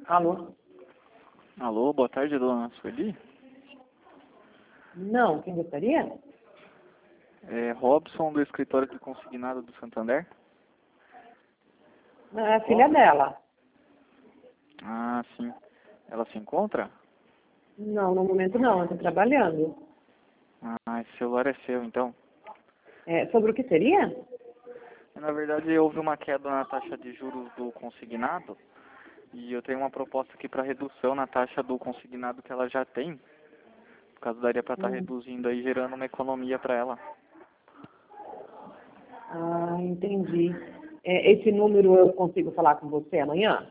Alô? Alô, boa tarde, dona Sueli. Não, quem gostaria? É Robson, do escritório de consignado do Santander. Não, é a filha dela. Ah, sim. Ela se encontra? Não, no momento não, ela está trabalhando. Ah, esse celular é seu, então. É, sobre o que seria? Na verdade, houve uma queda na taxa de juros do consignado e eu tenho uma proposta aqui para redução na taxa do consignado que ela já tem. Por causa daria para estar Hum. reduzindo aí, gerando uma economia para ela. Ah, entendi. É, esse número eu consigo falar com você amanhã?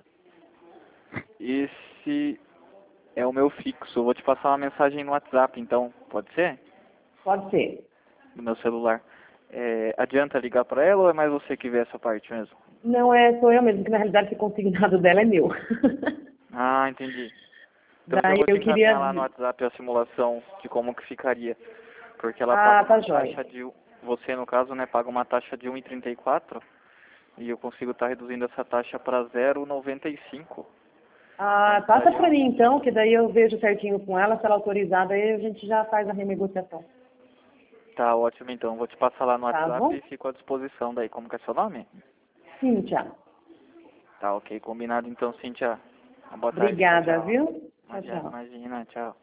Esse é o meu fixo. Eu vou te passar uma mensagem no WhatsApp, então. Pode ser? Pode ser. No meu celular. Adianta ligar para ela ou é mais você que vê essa parte mesmo? Não, sou eu mesmo, que na realidade esse consignado dela é meu. Ah, entendi. Então eu já Daí vou te eu queria... encaminhar lá no WhatsApp a simulação de como que ficaria. Porque ela Ah, paga tá uma jóia. taxa de... Você, no caso, né, paga uma taxa de 1,34 e eu consigo estar reduzindo essa taxa para 0,95. Ah, Então passa daria pra um... mim então, que daí eu vejo certinho com ela, se ela autorizar, daí a gente já faz a renegociação. Tá ótimo, então. Vou te passar lá no Tá WhatsApp bom? e fico à disposição daí. Como que é seu nome? Cíntia. Tá ok, combinado então, Cíntia. Uma boa tarde, tchau, Obrigada, tchau. viu? Tchau, Imagina, tchau. imagina, tchau.